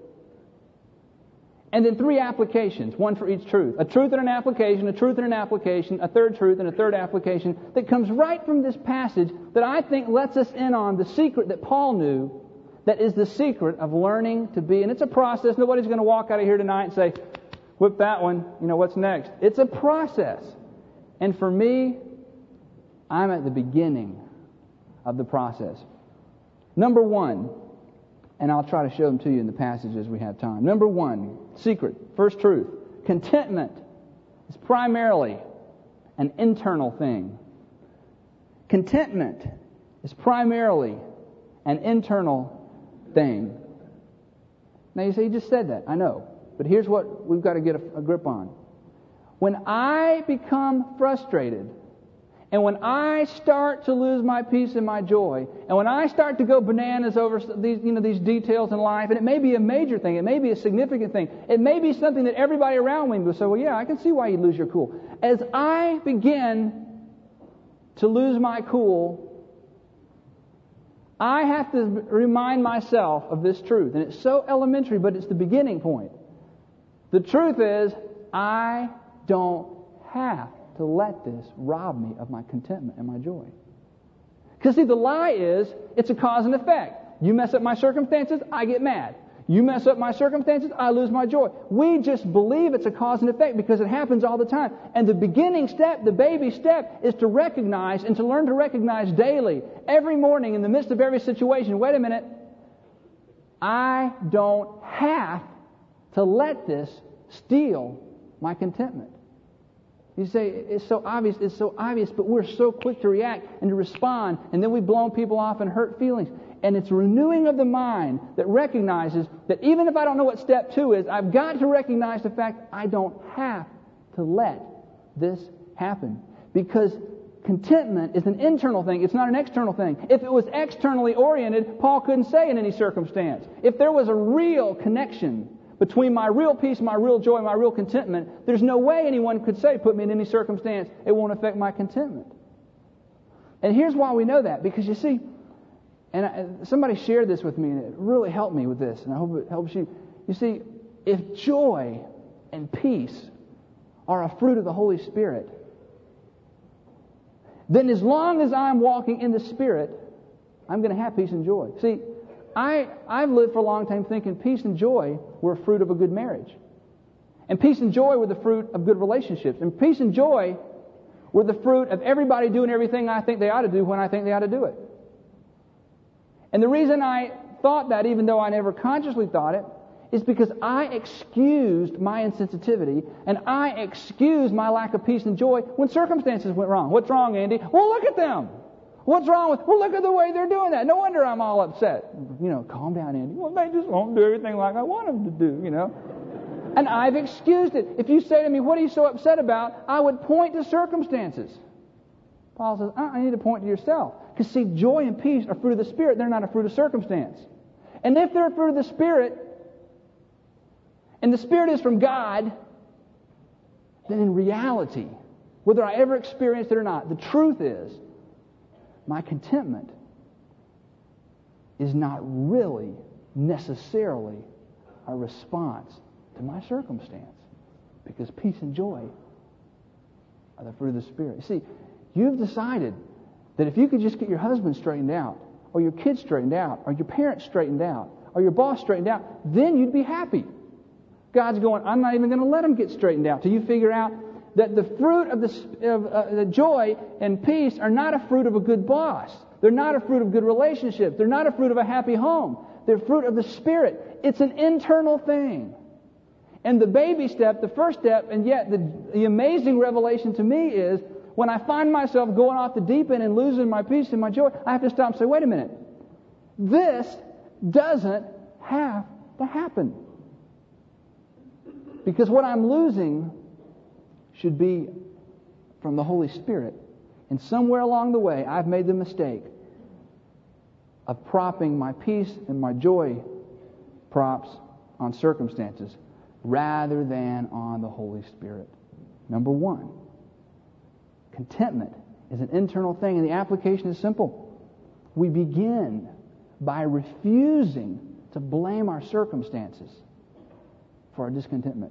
S1: and then three applications, one for each truth. A truth and an application, a truth and an application, a third truth and a third application that comes right from this passage that I think lets us in on the secret that Paul knew that is the secret of learning to be. And it's a process. Nobody's going to walk out of here tonight and say, whip that one, you know, what's next? It's a process. And for me, I'm at the beginning of the process. Number one, and I'll try to show them to you in the passage as we have time. Number one, secret, first truth. Contentment is primarily an internal thing. Contentment is primarily an internal thing. Now you say, you just said that. I know. But here's what we've got to get a, a grip on. When I become frustrated, and when I start to lose my peace and my joy, and when I start to go bananas over these, you know, these details in life, and it may be a major thing, it may be a significant thing, it may be something that everybody around me will say, well, yeah, I can see why you lose your cool. As I begin to lose my cool, I have to remind myself of this truth. And it's so elementary, but it's the beginning point. The truth is, I don't have to let this rob me of my contentment and my joy. Because see, the lie is, it's a cause and effect. You mess up my circumstances, I get mad. You mess up my circumstances, I lose my joy. We just believe it's a cause and effect because it happens all the time. And the beginning step, the baby step, is to recognize and to learn to recognize daily, every morning, in the midst of every situation, wait a minute, I don't have to let this steal my contentment. You say, it's so obvious, it's so obvious, but we're so quick to react and to respond, and then we blow people off and hurt feelings. And it's renewing of the mind that recognizes that even if I don't know what step two is, I've got to recognize the fact I don't have to let this happen. Because contentment is an internal thing. It's not an external thing. If it was externally oriented, Paul couldn't say in any circumstance. If there was a real connection between my real peace, my real joy, my real contentment, there's no way anyone could say, put me in any circumstance, it won't affect my contentment. And here's why we know that. Because you see, and I, somebody shared this with me, and it really helped me with this, and I hope it helps you. You see, if joy and peace are a fruit of the Holy Spirit, then as long as I'm walking in the Spirit, I'm going to have peace and joy. See, I, I've lived for a long time thinking peace and joy were a fruit of a good marriage. And peace and joy were the fruit of good relationships. And peace and joy were the fruit of everybody doing everything I think they ought to do when I think they ought to do it. And the reason I thought that, even though I never consciously thought it, is because I excused my insensitivity and I excused my lack of peace and joy when circumstances went wrong. What's wrong, Andy? Well, look at them. What's wrong with, well, look at the way they're doing that. No wonder I'm all upset. You know, calm down, Andy. Well, they just won't do everything like I want them to do, you know. And I've excused it. If you say to me, what are you so upset about? I would point to circumstances. Paul says, uh, I need to point to yourself. Because see, joy and peace are fruit of the Spirit. They're not a fruit of circumstance. And if they're a fruit of the Spirit, and the Spirit is from God, then in reality, whether I ever experienced it or not, the truth is, my contentment is not really necessarily a response to my circumstance. Because peace and joy are the fruit of the Spirit. See, you've decided that if you could just get your husband straightened out, or your kids straightened out, or your parents straightened out, or your boss straightened out, then you'd be happy. God's going, I'm not even going to let them get straightened out till you figure out that the fruit of the, of, uh, the joy and peace are not a fruit of a good boss. They're not a fruit of good relationships. They're not a fruit of a happy home. They're fruit of the Spirit. It's an internal thing. And the baby step, the first step, and yet the, the amazing revelation to me is when I find myself going off the deep end and losing my peace and my joy, I have to stop and say, wait a minute. This doesn't have to happen. Because what I'm losing should be from the Holy Spirit. And somewhere along the way, I've made the mistake of propping my peace and my joy props on circumstances rather than on the Holy Spirit. Number one, contentment is an internal thing, and the application is simple. We begin by refusing to blame our circumstances for our discontentment.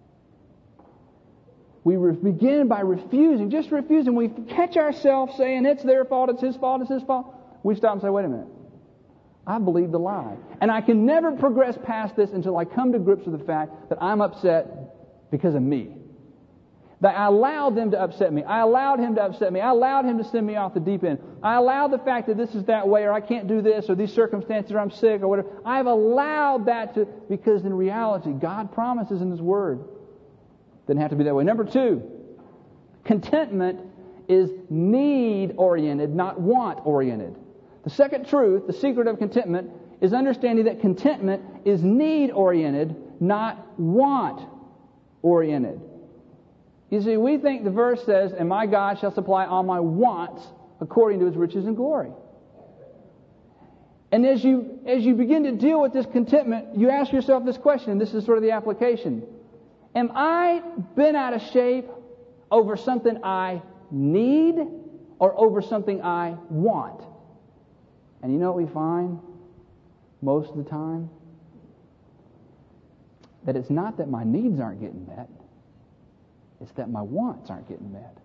S1: We re- begin by refusing, just refusing. We catch ourselves saying it's their fault, it's his fault, it's his fault. We stop and say, wait a minute. I believed a lie. And I can never progress past this until I come to grips with the fact that I'm upset because of me. That I allowed them to upset me. I allowed him to upset me. I allowed him to send me off the deep end. I allowed the fact that this is that way, or I can't do this, or these circumstances, or I'm sick, or whatever. I've allowed that to, because in reality, God promises in His Word. Doesn't have to be that way. Number two, contentment is need-oriented, not want-oriented. The second truth, the secret of contentment, is understanding that contentment is need-oriented, not want-oriented. You see, we think the verse says, and my God shall supply all my wants according to His riches and glory. And as you as you begin to deal with this contentment, you ask yourself this question, and this is sort of the application. Am I bent out of shape over something I need or over something I want? And you know what we find most of the time? That it's not that my needs aren't getting met. It's that my wants aren't getting met.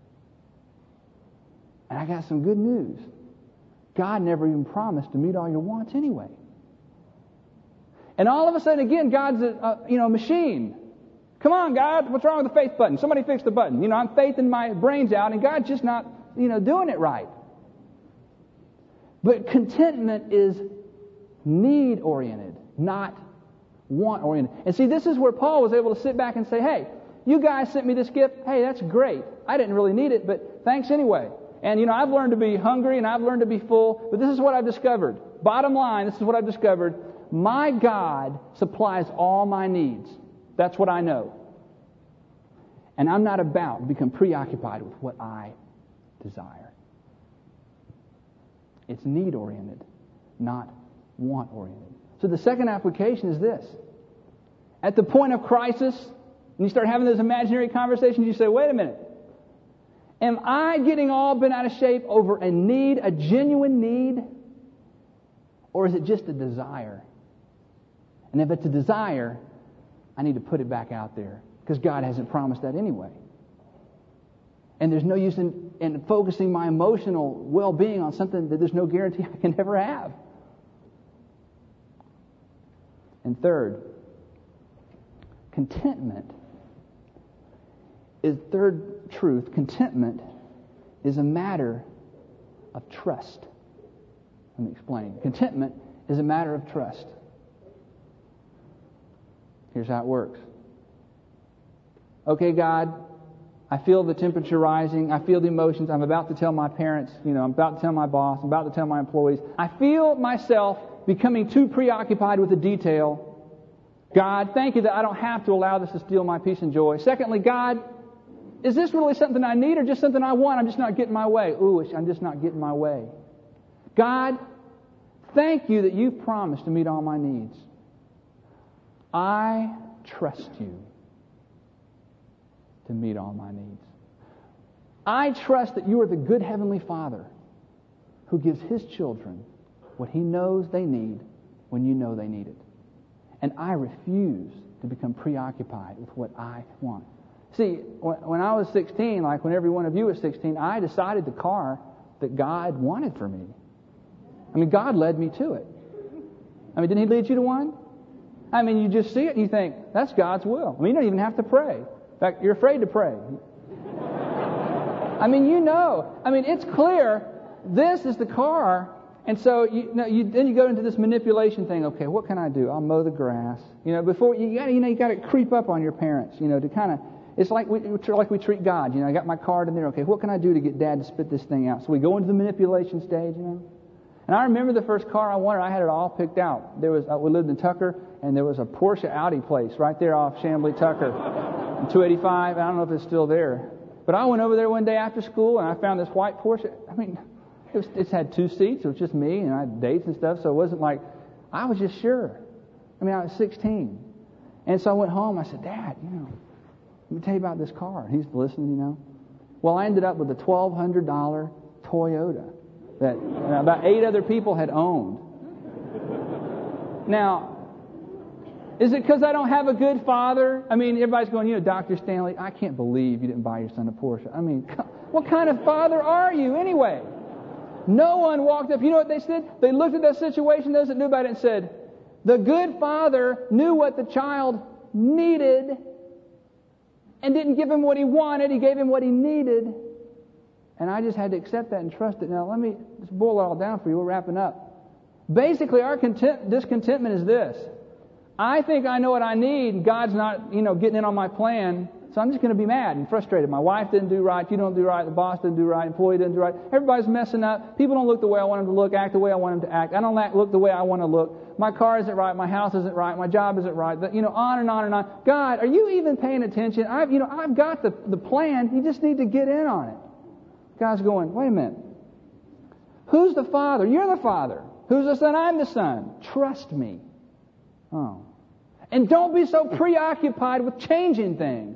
S1: And I got some good news. God never even promised to meet all your wants anyway. And all of a sudden, again, God's a, a you know machine. Come on, God, what's wrong with the faith button? Somebody fix the button. You know, I'm faithing my brains out, and God's just not, you know, doing it right. But contentment is need-oriented, not want-oriented. And see, this is where Paul was able to sit back and say, hey, you guys sent me this gift. Hey, that's great. I didn't really need it, but thanks anyway. And, you know, I've learned to be hungry and I've learned to be full, but this is what I've discovered. Bottom line, this is what I've discovered. My God supplies all my needs. That's what I know. And I'm not about to become preoccupied with what I desire. It's need-oriented, not want-oriented. So the second application is this. At the point of crisis, and you start having those imaginary conversations, you say, wait a minute. Am I getting all bent out of shape over a need, a genuine need? Or is it just a desire? And if it's a desire, I need to put it back out there because God hasn't promised that anyway. And there's no use in, in focusing my emotional well-being on something that there's no guarantee I can ever have. And third, contentment is third truth. Contentment is a matter of trust. Let me explain. Contentment is a matter of trust. Here's how it works. Okay, God, I feel the temperature rising. I feel the emotions. I'm about to tell my parents, you know, I'm about to tell my boss. I'm about to tell my employees. I feel myself becoming too preoccupied with the detail. God, thank you that I don't have to allow this to steal my peace and joy. Secondly, God, is this really something I need or just something I want? I'm just not getting my way. Ooh, I'm just not getting my way. God, thank you that you promised to meet all my needs. I trust you to meet all my needs. I trust that you are the good Heavenly Father who gives His children what He knows they need when you know they need it. And I refuse to become preoccupied with what I want. See, when I was sixteen, like when every one of you was sixteen, I decided the car that God wanted for me. I mean, God led me to it. I mean, didn't He lead you to one? I mean, you just see it and you think, that's God's will. I mean, you don't even have to pray. In fact, you're afraid to pray. I mean, you know. I mean, it's clear this is the car. And so you, you know, you, then you go into this manipulation thing. Okay, what can I do? I'll mow the grass. You know, before you got you know you got to creep up on your parents. You know, to kind of it's like we like we treat God. You know, I got my card in there. Okay, what can I do to get Dad to spit this thing out? So we go into the manipulation stage. You know, and I remember the first car I wanted. I had it all picked out. There was uh, we lived in Tucker, and there was a Porsche Audi place right there off Chamblee Tucker, two eighty-five. I don't know if it's still there, but I went over there one day after school and I found this white Porsche. I mean. It, was, it had two seats. It was just me, and I had dates and stuff, so it wasn't like, I was just sure. I mean, I was sixteen. And so I went home. I said, Dad, you know, let me tell you about this car. And he's listening, you know. Well, I ended up with a twelve hundred dollars Toyota that you know, about eight other people had owned. Now, is it because I don't have a good father? I mean, everybody's going, you know, Doctor Stanley, I can't believe you didn't buy your son a Porsche. I mean, what kind of father are you anyway? No one walked up. You know what they said? They looked at that situation, those that knew about it, and said, the good father knew what the child needed and didn't give him what he wanted. He gave him what he needed. And I just had to accept that and trust it. Now, let me just boil it all down for you. We're wrapping up. Basically, our content, discontentment is this. I think I know what I need, and God's not, you know, getting in on my plan. So I'm just going to be mad and frustrated. My wife didn't do right. You don't do right. The boss didn't do right. Employee didn't do right. Everybody's messing up. People don't look the way I want them to look, act the way I want them to act. I don't look the way I want to look. My car isn't right. My house isn't right. My job isn't right. You know, on and on and on. God, are you even paying attention? I've, you know, I've got the, the plan. You just need to get in on it. God's going, wait a minute. Who's the Father? You're the Father. Who's the Son? I'm the Son. Trust me. Oh. And don't be so preoccupied with changing things.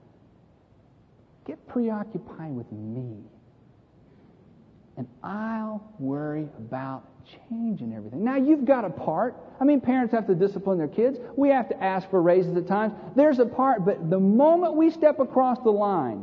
S1: Get preoccupied with me. And I'll worry about changing everything. Now, you've got a part. I mean, parents have to discipline their kids. We have to ask for raises at times. There's a part, but the moment we step across the line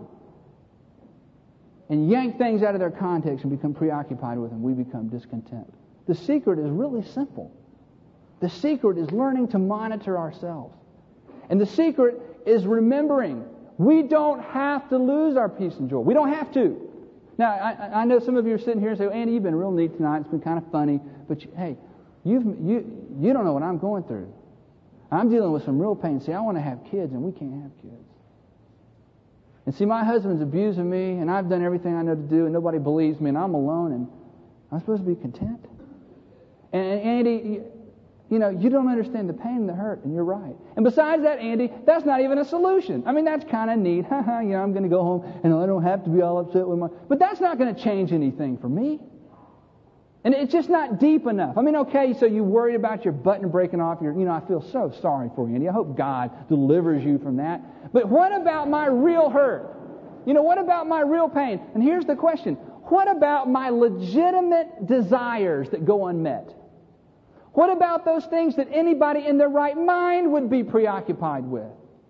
S1: and yank things out of their context and become preoccupied with them, we become discontent. The secret is really simple. The secret is learning to monitor ourselves. And the secret is remembering we don't have to lose our peace and joy. We don't have to. Now, I, I know some of you are sitting here and say, well, Andy, you've been real neat tonight. It's been kind of funny. But, you, hey, you've, you you don't know what I'm going through. I'm dealing with some real pain. See, I want to have kids, and we can't have kids. And see, my husband's abusing me, and I've done everything I know to do, and nobody believes me, and I'm alone, and I'm supposed to be content. And, and Andy... You, You know, you don't understand the pain and the hurt, and you're right. And besides that, Andy, that's not even a solution. I mean, that's kind of neat. you know, I'm going to go home, and I don't have to be all upset with my... But that's not going to change anything for me. And it's just not deep enough. I mean, okay, so you worried about your button breaking off. Your, you know, I feel so sorry for you, Andy. I hope God delivers you from that. But what about my real hurt? You know, what about my real pain? And here's the question. What about my legitimate desires that go unmet? What about those things that anybody in their right mind would be preoccupied with?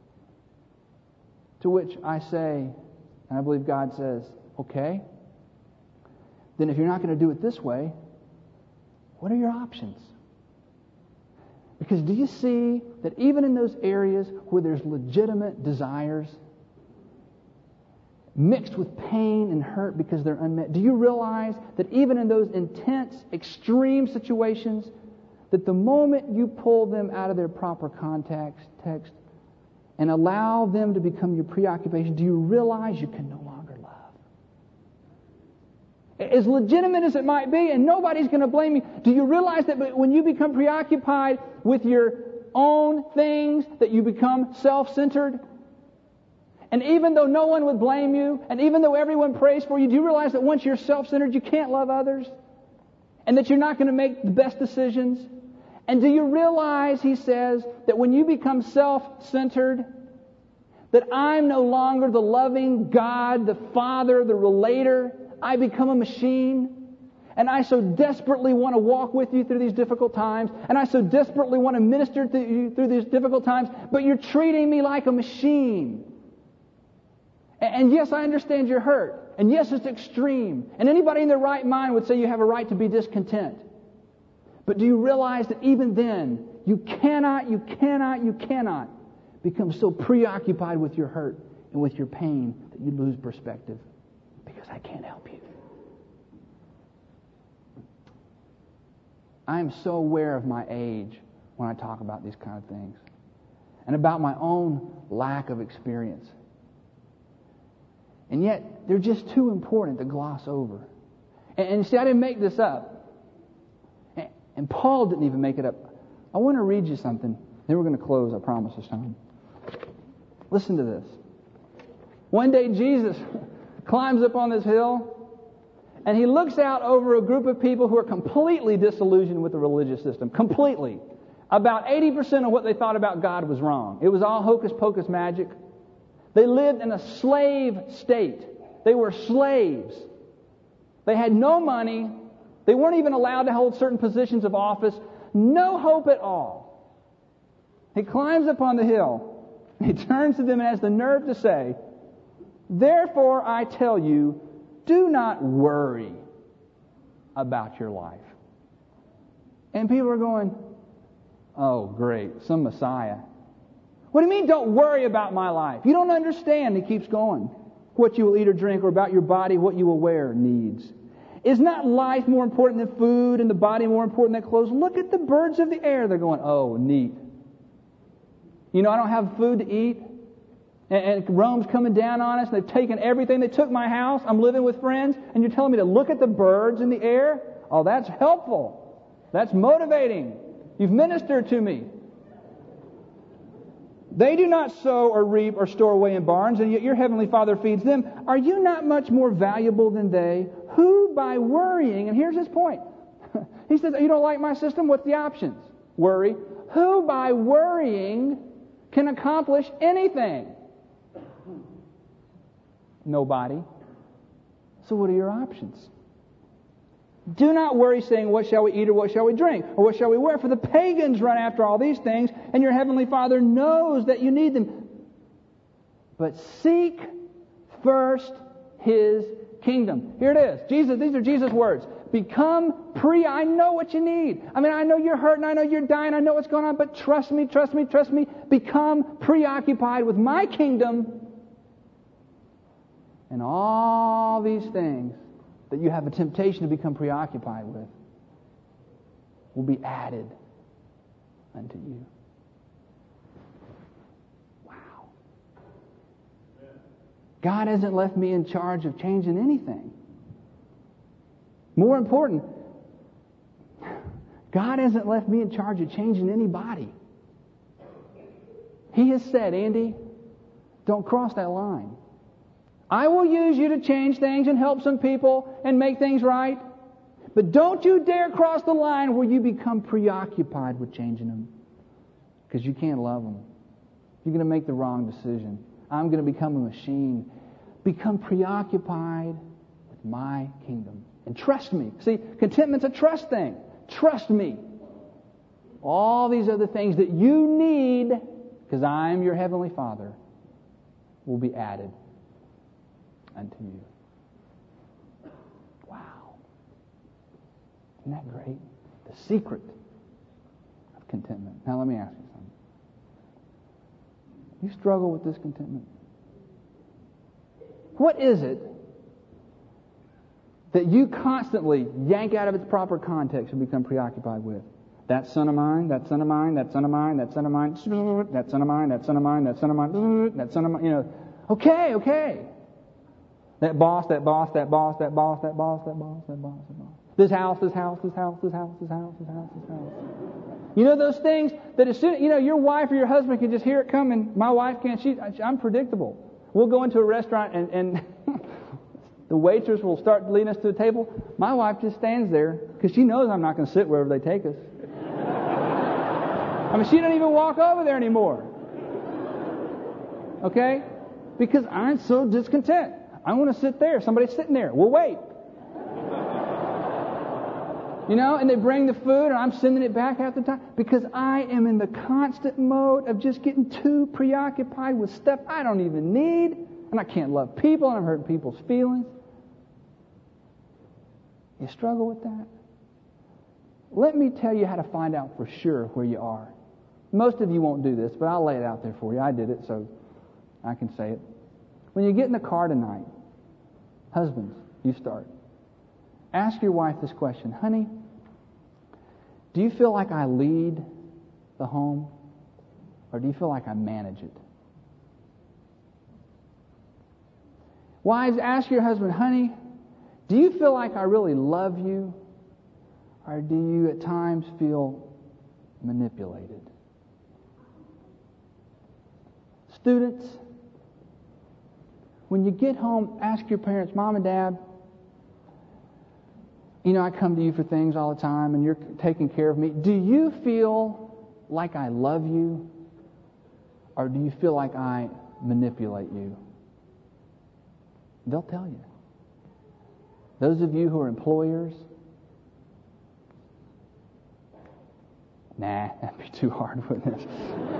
S1: To which I say, and I believe God says, okay, then if you're not going to do it this way, what are your options? Because do you see that even in those areas where there's legitimate desires, mixed with pain and hurt because they're unmet, do you realize that even in those intense, extreme situations, that the moment you pull them out of their proper context, text, and allow them to become your preoccupation, do you realize you can no longer love? As legitimate as it might be, and nobody's going to blame you, do you realize that when you become preoccupied with your own things, that you become self-centered? And even though no one would blame you, and even though everyone prays for you, do you realize that once you're self-centered, you can't love others? And that you're not going to make the best decisions? And do you realize, he says, that when you become self-centered, that I'm no longer the loving God, the Father, the relator. I become a machine. And I so desperately want to walk with you through these difficult times. And I so desperately want to minister to you through these difficult times. But you're treating me like a machine. And yes, I understand you're hurt. And yes, it's extreme. And anybody in their right mind would say you have a right to be discontent. But do you realize that even then, you cannot, you cannot, you cannot become so preoccupied with your hurt and with your pain that you lose perspective? Because I can't help you. I am so aware of my age when I talk about these kind of things. And about my own lack of experience. And yet, they're just too important to gloss over. And, and see, I didn't make this up. And, and Paul didn't even make it up. I want to read you something. Then we're going to close, I promise this time. Listen to this. One day, Jesus climbs up on this hill, and he looks out over a group of people who are completely disillusioned with the religious system. Completely. About eighty percent of what they thought about God was wrong. It was all hocus-pocus magic. They lived in a slave state. They were slaves. They had no money. They weren't even allowed to hold certain positions of office. No hope at all. He climbs up on the hill. He turns to them and has the nerve to say, "Therefore I tell you, do not worry about your life." And people are going, "Oh, great, some Messiah. What do you mean, don't worry about my life? You don't understand." He keeps going. "What you will eat or drink, or about your body, what you will wear needs. Is not life more important than food, and the body more important than clothes? Look at the birds of the air." They're going, "Oh, neat. You know, I don't have food to eat, and, and Rome's coming down on us, and they've taken everything. They took my house. I'm living with friends, and you're telling me to look at the birds in the air? Oh, that's helpful. That's motivating. You've ministered to me. They do not sow or reap or store away in barns, and yet your heavenly Father feeds them. Are you not much more valuable than they? Who by worrying," and here's his point. He says, "You don't like my system? What's the options? Worry. Who by worrying can accomplish anything?" Nobody. So what are your options? "Do not worry, saying, what shall we eat, or what shall we drink, or what shall we wear? For the pagans run after all these things, and your heavenly Father knows that you need them. But seek first His kingdom." Here it is. Jesus, these are Jesus' words. Become pre, I know what you need. I mean, I know you're hurting, I know you're dying, I know what's going on, but trust me, trust me, trust me. Become preoccupied with my kingdom, and all these things that you have a temptation to become preoccupied with will be added unto you. Wow. God hasn't left me in charge of changing anything. More important, God hasn't left me in charge of changing anybody. He has said, "Andy, don't cross that line. I will use you to change things and help some people and make things right. But don't you dare cross the line where you become preoccupied with changing them. Because you can't love them. You're going to make the wrong decision. I'm going to become a machine." Become preoccupied with my kingdom. And trust me. See, contentment's a trust thing. Trust me. All these other things that you need, because I'm your heavenly Father, will be added unto you. Wow. Isn't that great? The secret of contentment. Now let me ask you something. You struggle with this contentment? What is it that you constantly yank out of its proper context and become preoccupied with? That son of mine, that son of mine, that son of mine, that son of mine, that son of mine, that son of mine, that son of mine, that son of mine, you know. Okay, okay. That boss, that boss, that boss, that boss, that boss, that boss, that boss, that boss. This house, this house, this house, this house, this house, this house, this house. You know those things that as soon, you know, your wife or your husband can just hear it coming. My wife can't. She, I'm predictable. We'll go into a restaurant and, and the waitress will start leading us to the table. My wife just stands there because she knows I'm not going to sit wherever they take us. I mean, she doesn't even walk over there anymore. Okay? Because I'm so discontent. I want to sit there. Somebody's sitting there. We'll wait. You know, and they bring the food and I'm sending it back half the time because I am in the constant mode of just getting too preoccupied with stuff I don't even need. And I can't love people and I'm hurting people's feelings. You struggle with that? Let me tell you how to find out for sure where you are. Most of you won't do this, but I'll lay it out there for you. I did it, so I can say it. When you get in the car tonight, husbands, you start. Ask your wife this question. Honey, do you feel like I lead the home? Or do you feel like I manage it? Wives, ask your husband, honey, do you feel like I really love you? Or do you at times feel manipulated? Students, when you get home, ask your parents, Mom and Dad, you know, I come to you for things all the time and you're taking care of me. Do you feel like I love you? Or do you feel like I manipulate you? They'll tell you. Those of you who are employers, nah, that'd be too hard, wouldn't it?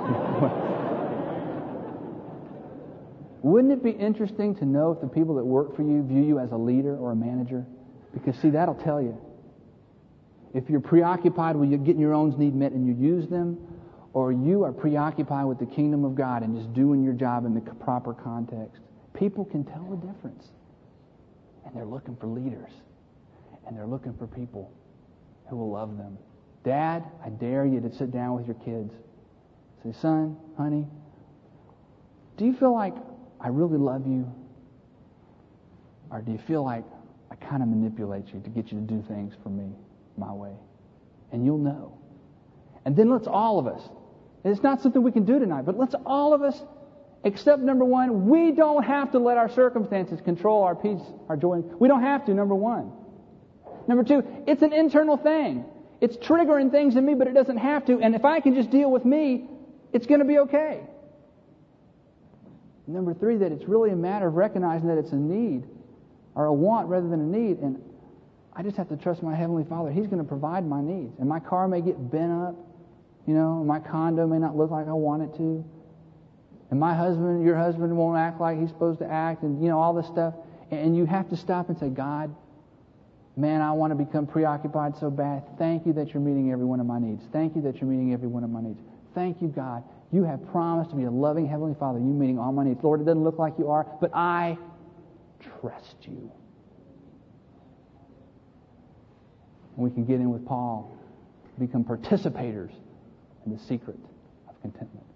S1: Wouldn't it be interesting to know if the people that work for you view you as a leader or a manager? Because, see, that'll tell you. If you're preoccupied with getting your own needs met and you use them, or you are preoccupied with the kingdom of God and just doing your job in the proper context, people can tell the difference. And they're looking for leaders. And they're looking for people who will love them. Dad, I dare you to sit down with your kids. Say, son, honey, do you feel like I really love you? Or do you feel like I kind of manipulate you to get you to do things for me, my way? And you'll know. And then let's all of us, and it's not something we can do tonight, but let's all of us, except number one, we don't have to let our circumstances control our peace, our joy. We don't have to, number one. Number two, it's an internal thing. It's triggering things in me, but it doesn't have to. And if I can just deal with me, it's going to be okay. Number three, that it's really a matter of recognizing that it's a need or a want rather than a need. And I just have to trust my Heavenly Father. He's going to provide my needs. And my car may get bent up. You know, my condo may not look like I want it to. And my husband, your husband won't act like he's supposed to act. And, you know, all this stuff. And you have to stop and say, God, man, I want to become preoccupied so bad. Thank you that you're meeting every one of my needs. Thank you that you're meeting every one of my needs. Thank you, God. You have promised to be a loving Heavenly Father. You meeting all my needs. Lord, it doesn't look like you are, but I trust you. And we can get in with Paul, become participators in the secret of contentment.